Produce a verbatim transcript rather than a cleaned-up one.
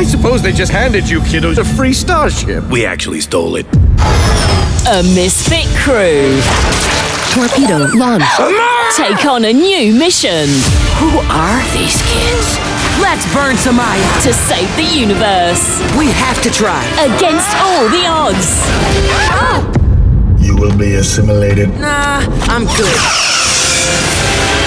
I suppose they just handed you kiddos a free starship. We actually stole it. A misfit crew. Torpedo launch. Take on a new mission. Who are these kids? Let's burn Samaya to save the universe. We have to try. Against all the odds. You will be assimilated. Nah, I'm good.